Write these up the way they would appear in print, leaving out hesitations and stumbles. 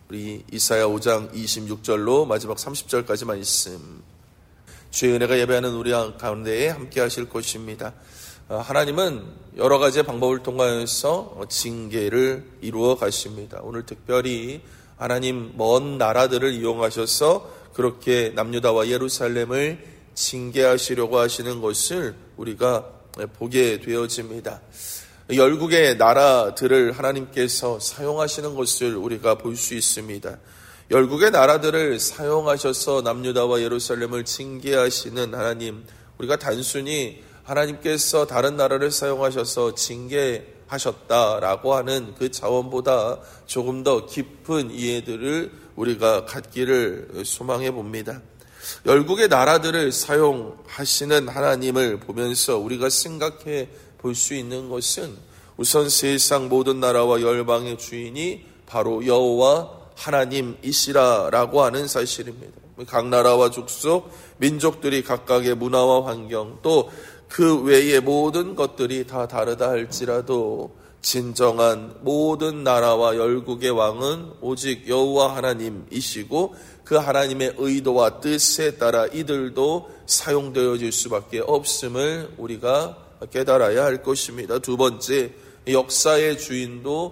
우리 이사야 5장 26절로 마지막 30절까지 말씀, 주의 은혜가 예배하는 우리 가운데에 함께 하실 것입니다. 하나님은 여러 가지 방법을 통하여서 징계를 이루어 가십니다. 오늘 특별히 하나님 먼 나라들을 이용하셔서 그렇게 남유다와 예루살렘을 징계하시려고 하시는 것을 우리가 보게 되어집니다. 열국의 나라들을 하나님께서 사용하시는 것을 우리가 볼 수 있습니다. 열국의 나라들을 사용하셔서 남유다와 예루살렘을 징계하시는 하나님, 우리가 단순히 하나님께서 다른 나라를 사용하셔서 징계하셨다라고 하는 그 차원보다 조금 더 깊은 이해들을 우리가 갖기를 소망해 봅니다. 열국의 나라들을 사용하시는 하나님을 보면서 우리가 생각해 볼 수 있는 것은 우선 세상 모든 나라와 열방의 주인이 바로 여호와 하나님이시라라고 하는 사실입니다. 각 나라와 족속, 민족들이 각각의 문화와 환경, 또 그 외의 모든 것들이 다 다르다 할지라도 진정한 모든 나라와 열국의 왕은 오직 여호와 하나님이시고 그 하나님의 의도와 뜻에 따라 이들도 사용되어질 수밖에 없음을 우리가 깨달아야 할 것입니다. 두 번째, 역사의 주인도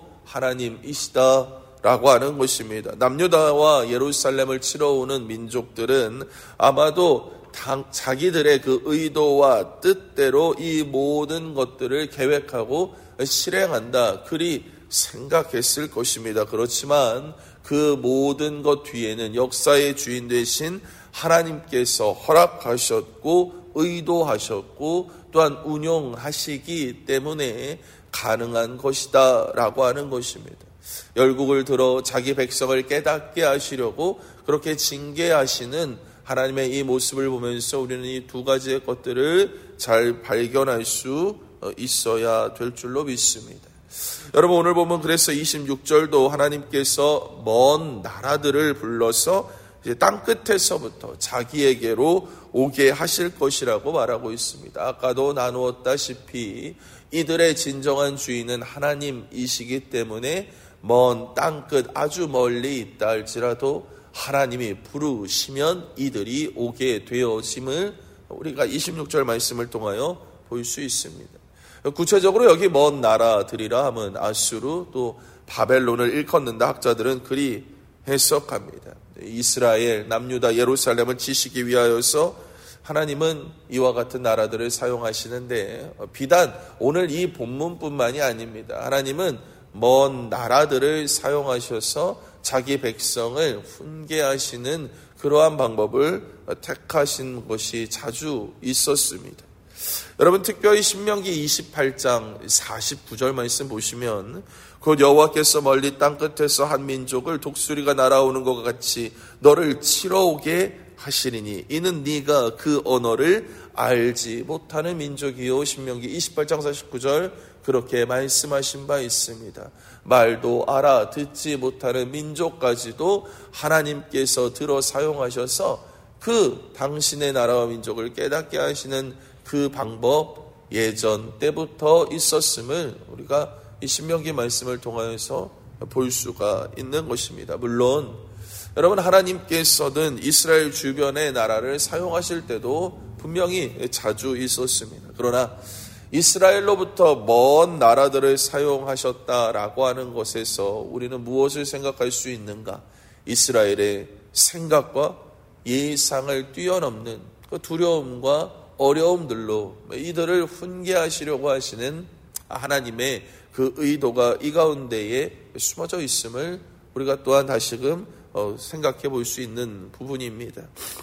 하나님이시다라고 하는 것입니다. 남유다와 예루살렘을 치러 오는 민족들은 아마도 자기들의 그 의도와 뜻대로 이 모든 것들을 계획하고 실행한다, 그리 생각했을 것입니다. 그렇지만 그 모든 것 뒤에는 역사의 주인 되신 하나님께서 허락하셨고 의도하셨고 또한 운용하시기 때문에 가능한 것이다 라고 하는 것입니다. 열국을 들어 자기 백성을 깨닫게 하시려고 그렇게 징계하시는 하나님의 이 모습을 보면서 우리는 이 두 가지의 것들을 잘 발견할 수 있어야 될 줄로 믿습니다. 여러분, 오늘 보면 그래서 26절도 하나님께서 먼 나라들을 불러서 이제 땅끝에서부터 자기에게로 오게 하실 것이라고 말하고 있습니다. 아까도 나누었다시피 이들의 진정한 주인은 하나님이시기 때문에 먼 땅끝 아주 멀리 있다 할지라도 하나님이 부르시면 이들이 오게 되어짐을 우리가 26절 말씀을 통하여 볼 수 있습니다. 구체적으로 여기 먼 나라들이라 하면 아수르 또 바벨론을 일컫는다 학자들은 그리 해석합니다. 이스라엘, 남유다, 예루살렘을 치시기 위하여서 하나님은 이와 같은 나라들을 사용하시는데 비단 오늘 이 본문뿐만이 아닙니다. 하나님은 먼 나라들을 사용하셔서 자기 백성을 훈계하시는 그러한 방법을 택하신 것이 자주 있었습니다. 여러분, 특별히 신명기 28장 49절 말씀 보시면 곧 여호와께서 멀리 땅끝에서 한 민족을 독수리가 날아오는 것 같이 너를 치러 오게 하시리니 이는 네가 그 언어를 알지 못하는 민족이요. 신명기 28장 49절 그렇게 말씀하신 바 있습니다. 말도 알아듣지 못하는 민족까지도 하나님께서 들어 사용하셔서 그 당신의 나라와 민족을 깨닫게 하시는 그 방법 예전 때부터 있었음을 우리가 이 신명기 말씀을 통하여서 볼 수가 있는 것입니다. 물론 여러분, 하나님께서는 이스라엘 주변의 나라를 사용하실 때도 분명히 자주 있었습니다. 그러나 이스라엘로부터 먼 나라들을 사용하셨다라고 하는 것에서 우리는 무엇을 생각할 수 있는가? 이스라엘의 생각과 예상을 뛰어넘는 그 두려움과 어려움들로 이들을 훈계하시려고 하시는 하나님의 그 의도가 이 가운데에 숨어져 있음을 우리가 또한 다시금 생각해 볼 수 있는 부분입니다.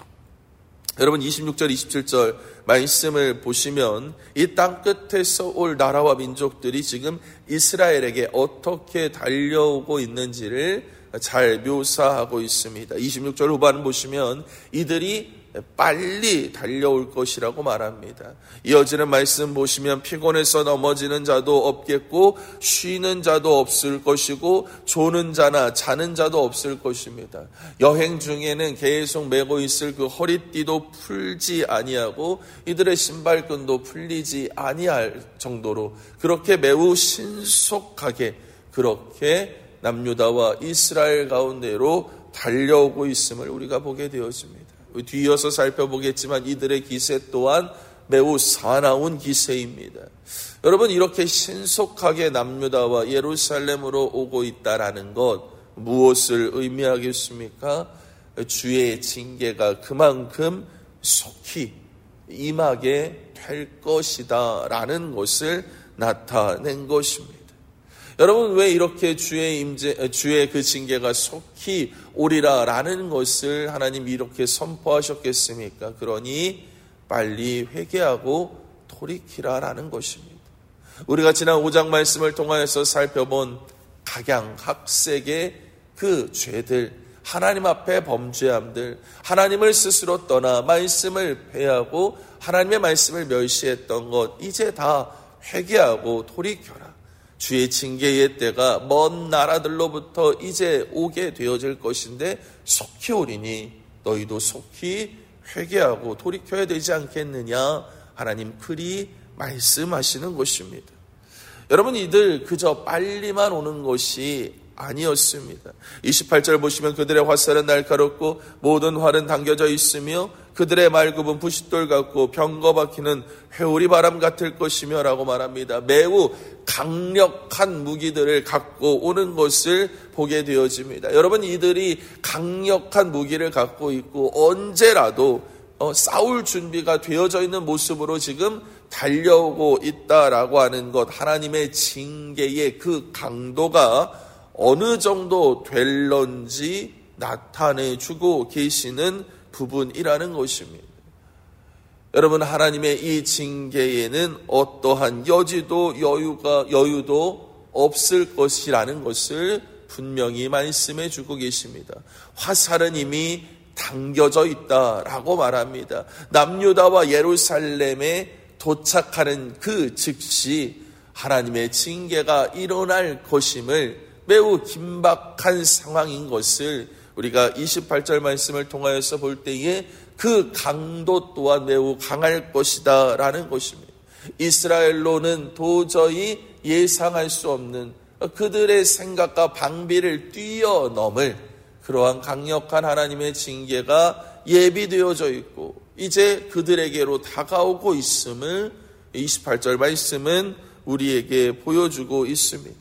여러분, 26절 27절 말씀을 보시면 이 땅끝에서 올 나라와 민족들이 지금 이스라엘에게 어떻게 달려오고 있는지를 잘 묘사하고 있습니다. 26절 후반 보시면 이들이 빨리 달려올 것이라고 말합니다. 이어지는 말씀 보시면 피곤해서 넘어지는 자도 없겠고 쉬는 자도 없을 것이고 조는 자나 자는 자도 없을 것입니다. 여행 중에는 계속 메고 있을 그 허리띠도 풀지 아니하고 이들의 신발끈도 풀리지 아니할 정도로 그렇게 매우 신속하게 그렇게 남유다와 이스라엘 가운데로 달려오고 있음을 우리가 보게 되어집니다. 뒤이어서 살펴보겠지만 이들의 기세 또한 매우 사나운 기세입니다. 여러분, 이렇게 신속하게 남유다와 예루살렘으로 오고 있다라는 것 무엇을 의미하겠습니까? 주의 징계가 그만큼 속히 임하게 될 것이다 라는 것을 나타낸 것입니다. 여러분, 왜 이렇게 주의 그 징계가 속히 오리라 라는 것을 하나님 이렇게 선포하셨겠습니까? 그러니 빨리 회개하고 돌이키라 라는 것입니다. 우리가 지난 5장 말씀을 통하여서 살펴본 각양각색의 그 죄들, 하나님 앞에 범죄함들, 하나님을 스스로 떠나 말씀을 배하고 하나님의 말씀을 멸시했던 것, 이제 다 회개하고 돌이켜라. 주의 징계의 때가 먼 나라들로부터 이제 오게 되어질 것인데 속히 오리니 너희도 속히 회개하고 돌이켜야 되지 않겠느냐, 하나님 그리 말씀하시는 것입니다. 여러분, 이들 그저 빨리만 오는 것이 아니었습니다. 28절 보시면 그들의 화살은 날카롭고 모든 활은 당겨져 있으며 그들의 말굽은 부싯돌 같고 병거 박히는 회오리 바람 같을 것이며 라고 말합니다. 매우 강력한 무기들을 갖고 오는 것을 보게 되어집니다. 여러분, 이들이 강력한 무기를 갖고 있고 언제라도 싸울 준비가 되어져 있는 모습으로 지금 달려오고 있다라고 하는 것, 하나님의 징계의 그 강도가 어느 정도 될런지 나타내주고 계시는 부분이라는 것입니다. 여러분, 하나님의 이 징계에는 어떠한 여지도 여유도 없을 것이라는 것을 분명히 말씀해 주고 계십니다. 화살은 이미 당겨져 있다라고 말합니다. 남유다와 예루살렘에 도착하는 그 즉시 하나님의 징계가 일어날 것임을, 매우 긴박한 상황인 것을 우리가 28절 말씀을 통하여서 볼 때에 그 강도 또한 매우 강할 것이다 라는 것입니다. 이스라엘로는 도저히 예상할 수 없는 그들의 생각과 방비를 뛰어넘을 그러한 강력한 하나님의 징계가 예비되어져 있고 이제 그들에게로 다가오고 있음을 28절 말씀은 우리에게 보여주고 있습니다.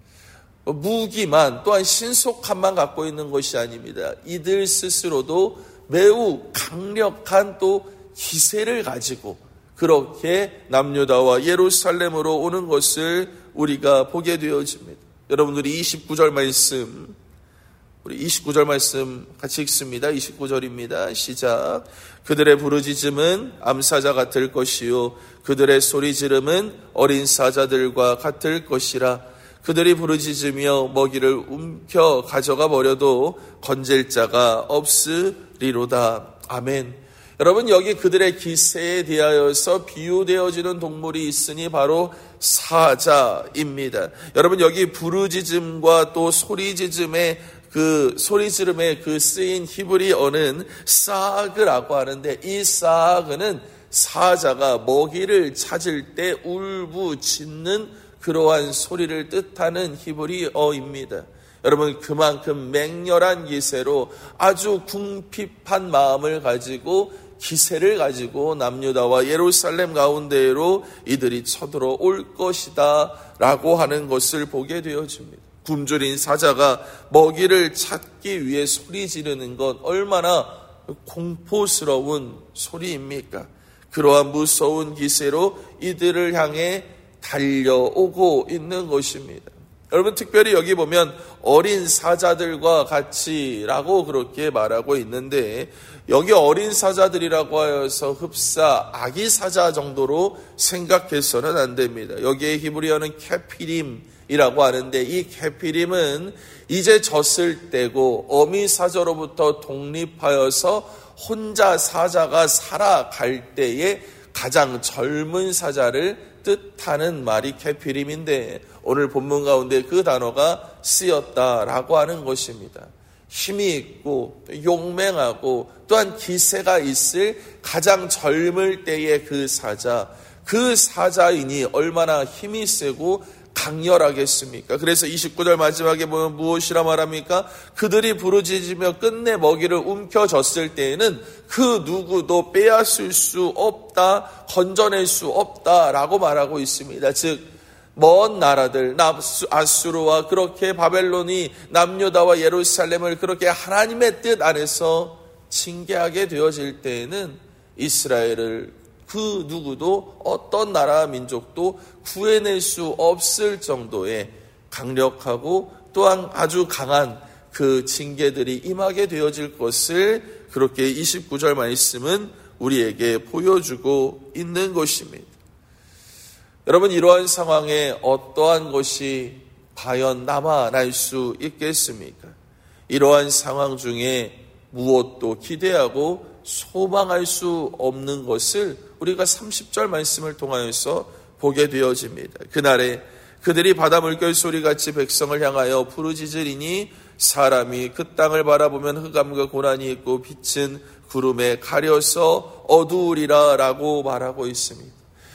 무기만, 또한 신속함만 갖고 있는 것이 아닙니다. 이들 스스로도 매우 강력한 또 기세를 가지고 그렇게 남유다와 예루살렘으로 오는 것을 우리가 보게 되어집니다. 여러분들이 29절 말씀, 우리 29절 말씀 같이 읽습니다. 29절입니다. 시작. 그들의 부르짖음은 암사자 같을 것이요 그들의 소리지름은 어린 사자들과 같을 것이라. 그들이 부르짖으며 먹이를 움켜 가져가 버려도 건질 자가 없으리로다. 아멘. 여러분, 여기 그들의 기세에 대하여서 비유되어지는 동물이 있으니 바로 사자입니다. 여러분, 여기 부르짖음과 또 소리지름의 그 쓰인 히브리어는 사그라고 하는데, 이 사그는 사자가 먹이를 찾을 때 울부짖는 그러한 소리를 뜻하는 히브리어입니다. 여러분, 그만큼 맹렬한 기세로 아주 궁핍한 마음을 가지고 기세를 가지고 남유다와 예루살렘 가운데로 이들이 쳐들어올 것이다 라고 하는 것을 보게 되어집니다. 굶주린 사자가 먹이를 찾기 위해 소리 지르는 것, 얼마나 공포스러운 소리입니까? 그러한 무서운 기세로 이들을 향해 달려오고 있는 것입니다. 여러분, 특별히 여기 보면 어린 사자들과 같이라고 그렇게 말하고 있는데, 여기 어린 사자들이라고 하여서 흡사 아기 사자 정도로 생각해서는 안 됩니다. 여기에 히브리어는 케피림이라고 하는데, 이 케피림은 이제 젖을 떼고 어미 사자로부터 독립하여서 혼자 사자가 살아갈 때에 가장 젊은 사자를 뜻하는 말이 케피림인데, 오늘 본문 가운데 그 단어가 쓰였다라고 하는 것입니다. 힘이 있고 용맹하고 또한 기세가 있을 가장 젊을 때의 그 사자이니 얼마나 힘이 세고 강렬하겠습니까? 그래서 29절 마지막에 보면 무엇이라 말합니까? 그들이 부르짖으며 끝내 먹이를 움켜졌을 때에는 그 누구도 빼앗을 수 없다, 건져낼 수 없다라고 말하고 있습니다. 즉 먼 나라들 아수르와 그렇게 바벨론이 남유다와 예루살렘을 그렇게 하나님의 뜻 안에서 징계하게 되어질 때에는 이스라엘을 그 누구도 어떤 나라 민족도 구해낼 수 없을 정도의 강력하고 또한 아주 강한 그 징계들이 임하게 되어질 것을 그렇게 29절 말씀은 우리에게 보여주고 있는 것입니다. 여러분, 이러한 상황에 어떠한 것이 과연 남아날 수 있겠습니까? 이러한 상황 중에 무엇도 기대하고 소망할 수 없는 것을 우리가 30절 말씀을 통하여서 보게 되어집니다. 그날에 그들이 바다 물결 소리같이 백성을 향하여 부르짖으리니 사람이 그 땅을 바라보면 흑암과 고난이 있고 빛은 구름에 가려서 어두우리라 라고 말하고 있습니다.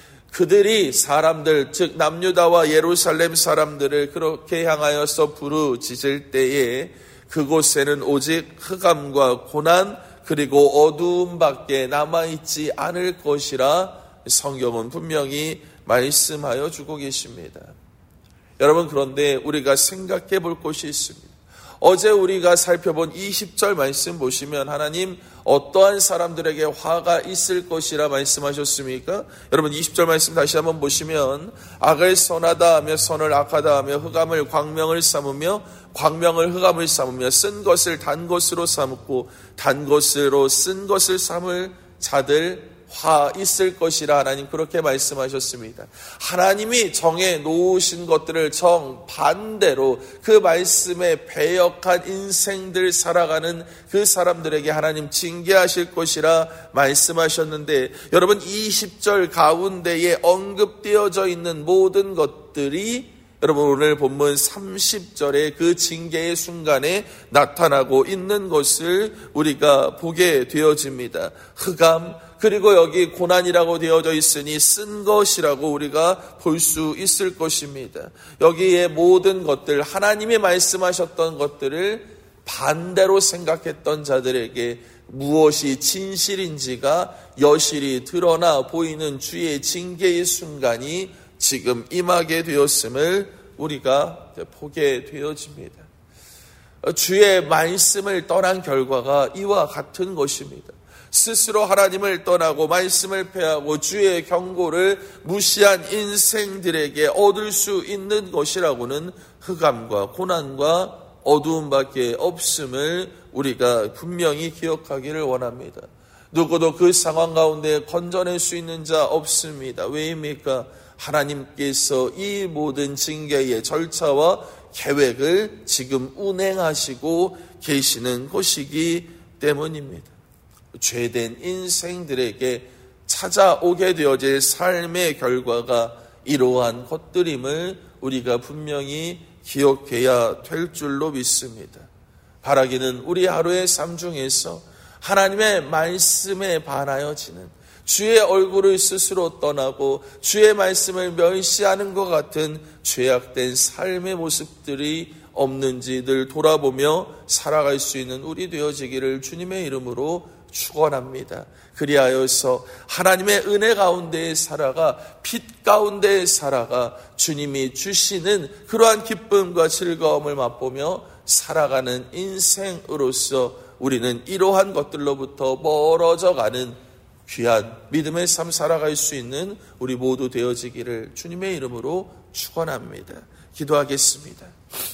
그들이 사람들, 즉 남유다와 예루살렘 사람들을 그렇게 향하여서 부르짖을 때에 그곳에는 오직 흑암과 고난 그리고 어두움밖에 남아있지 않을 것이라 성경은 분명히 말씀하여 주고 계십니다. 여러분, 그런데 우리가 생각해 볼 것이 있습니다. 어제 우리가 살펴본 20절 말씀 보시면 하나님 어떠한 사람들에게 화가 있을 것이라 말씀하셨습니까? 여러분 20절 말씀 다시 한번 보시면 악을 선하다 하며 선을 악하다 하며 흑암을 광명을 삼으며 광명을 흑암을 삼으며 쓴 것을 단 것으로 삼고 단 것으로 쓴 것을 삼을 자들 화 있을 것이라 하나님 그렇게 말씀하셨습니다. 하나님이 정해 놓으신 것들을 정반대로 그 말씀에 배역한 인생들 살아가는 그 사람들에게 하나님 징계하실 것이라 말씀하셨는데 여러분 20절 가운데에 언급되어져 있는 모든 것들이 여러분 오늘 본문 30절의 그 징계의 순간에 나타나고 있는 것을 우리가 보게 되어집니다. 흑암 그리고 여기 고난이라고 되어져 있으니 쓴 것이라고 우리가 볼 수 있을 것입니다. 여기에 모든 것들 하나님이 말씀하셨던 것들을 반대로 생각했던 자들에게 무엇이 진실인지가 여실히 드러나 보이는 주의 징계의 순간이 지금 임하게 되었음을 우리가 보게 되어집니다. 주의 말씀을 떠난 결과가 이와 같은 것입니다. 스스로 하나님을 떠나고 말씀을 폐하고 주의 경고를 무시한 인생들에게 얻을 수 있는 것이라고는 흑암과 고난과 어두움밖에 없음을 우리가 분명히 기억하기를 원합니다. 누구도 그 상황 가운데 건져낼 수 있는 자 없습니다. 왜입니까? 하나님께서 이 모든 징계의 절차와 계획을 지금 운행하시고 계시는 것이기 때문입니다. 죄된 인생들에게 찾아오게 되어질 삶의 결과가 이러한 것들임을 우리가 분명히 기억해야 될 줄로 믿습니다. 바라기는 우리 하루의 삶 중에서 하나님의 말씀에 반하여지는 주의 얼굴을 스스로 떠나고 주의 말씀을 멸시하는 것 같은 죄악된 삶의 모습들이 없는지 늘 돌아보며 살아갈 수 있는 우리 되어지기를 주님의 이름으로 축원합니다. 그리하여서 하나님의 은혜 가운데에 살아가 빛 가운데에 살아가 주님이 주시는 그러한 기쁨과 즐거움을 맛보며 살아가는 인생으로서 우리는 이러한 것들로부터 멀어져가는 귀한 믿음의 삶 살아갈 수 있는 우리 모두 되어지기를 주님의 이름으로 축원합니다. 기도하겠습니다.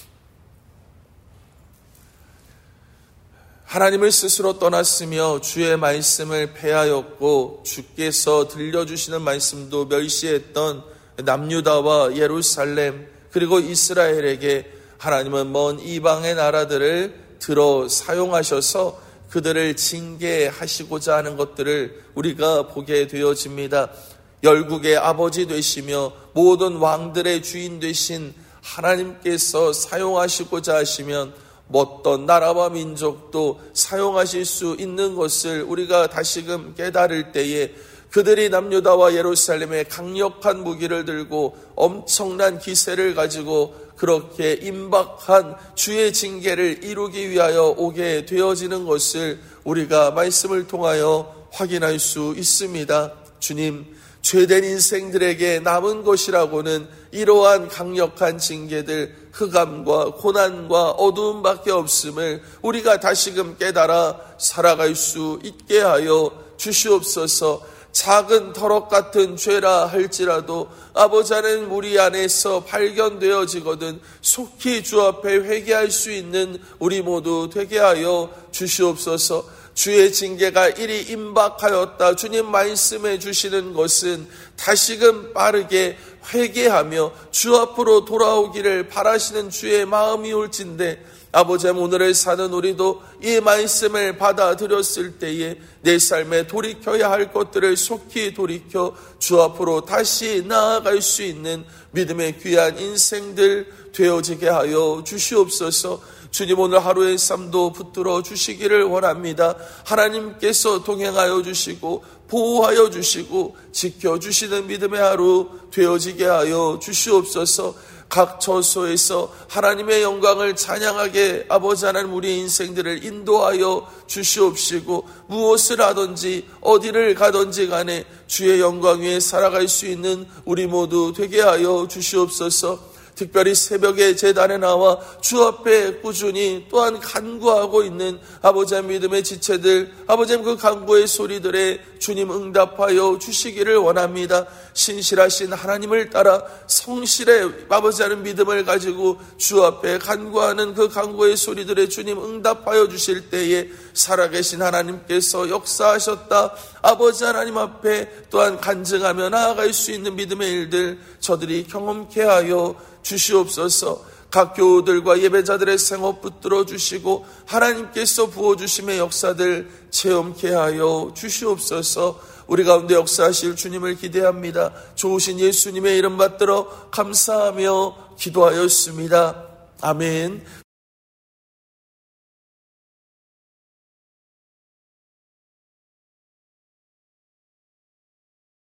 하나님을 스스로 떠났으며 주의 말씀을 폐하였고 주께서 들려주시는 말씀도 멸시했던 남유다와 예루살렘 그리고 이스라엘에게 하나님은 먼 이방의 나라들을 들어 사용하셔서 그들을 징계하시고자 하는 것들을 우리가 보게 되어집니다. 열국의 아버지 되시며 모든 왕들의 주인 되신 하나님께서 사용하시고자 하시면 어떤 나라와 민족도 사용하실 수 있는 것을 우리가 다시금 깨달을 때에 그들이 남유다와 예루살렘에 강력한 무기를 들고 엄청난 기세를 가지고 그렇게 임박한 주의 징계를 이루기 위하여 오게 되어지는 것을 우리가 말씀을 통하여 확인할 수 있습니다. 주님, 죄된 인생들에게 남은 것이라고는 이러한 강력한 징계들, 흑암과 고난과 어두움밖에 없음을 우리가 다시금 깨달아 살아갈 수 있게 하여 주시옵소서. 작은 털럭 같은 죄라 할지라도 아버지 하나님 우리 안에서 발견되어지거든 속히 주 앞에 회개할 수 있는 우리 모두 되게 하여 주시옵소서. 주의 징계가 이리 임박하였다. 주님 말씀해 주시는 것은 다시금 빠르게 회개하며 주 앞으로 돌아오기를 바라시는 주의 마음이 올진데 아버지 오늘을 사는 우리도 이 말씀을 받아들였을 때에 내 삶에 돌이켜야 할 것들을 속히 돌이켜 주 앞으로 다시 나아갈 수 있는 믿음의 귀한 인생들 되어지게 하여 주시옵소서. 주님 오늘 하루의 삶도 붙들어 주시기를 원합니다. 하나님께서 동행하여 주시고 보호하여 주시고 지켜주시는 믿음의 하루 되어지게 하여 주시옵소서. 각 처소에서 하나님의 영광을 찬양하게 아버지 하나님 우리 인생들을 인도하여 주시옵시고 무엇을 하든지 어디를 가든지 간에 주의 영광 위에 살아갈 수 있는 우리 모두 되게 하여 주시옵소서. 특별히 새벽에 제단에 나와 주 앞에 꾸준히 또한 간구하고 있는 아버지 믿음의 지체들, 아버지 그 간구의 소리들에 주님 응답하여 주시기를 원합니다. 신실하신 하나님을 따라 성실의 아버지 하는 믿음을 가지고 주 앞에 간구하는 그 간구의 소리들에 주님 응답하여 주실 때에 살아계신 하나님께서 역사하셨다. 아버지 하나님 앞에 또한 간증하며 나아갈 수 있는 믿음의 일들 저들이 경험케 하여 주시옵소서. 각 교우들과 예배자들의 생업 붙들어 주시고 하나님께서 부어주심의 역사들 체험케 하여 주시옵소서. 우리 가운데 역사하실 주님을 기대합니다. 좋으신 예수님의 이름 받들어 감사하며 기도하였습니다. 아멘.